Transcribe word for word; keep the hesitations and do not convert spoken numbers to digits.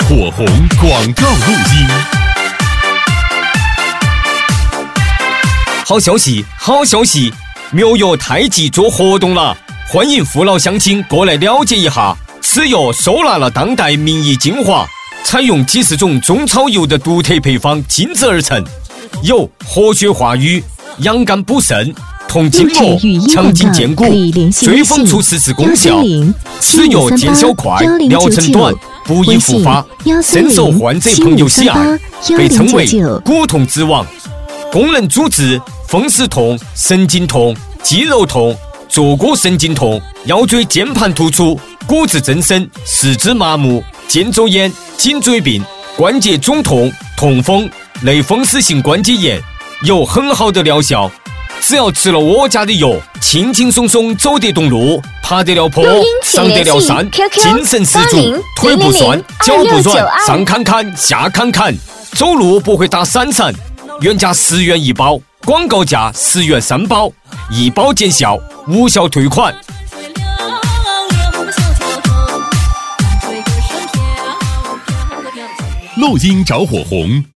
火红广告录音。 好消息，好消息！妙药太极做活动了，欢迎父老乡亲过来了解一下。此药收纳了当代名医精华，采用几十种中草药的独特配方精制而成，有活血化瘀、养肝补肾、通经络、强筋健骨、祛风除湿之功效。此药见效快，疗程短，不易复发，深受患者朋友喜爱，被称为骨痛之王。功能主治风湿痛、神经痛、肌肉痛、坐骨神经痛、腰椎间盘突出、骨质增生、四肢麻木、肩周炎、颈椎病、关节肿痛、痛风、类风湿性关节炎，有很好的疗效。只要吃了我家的药，轻轻松松走得动路，爬得了坡，上得了山，精神十足，腿不酸，脚不软，上坎坎，下坎坎，走路不会打闪闪。原价十元一包，广告价十元三包，一包见效，无效退款。 录音找火红。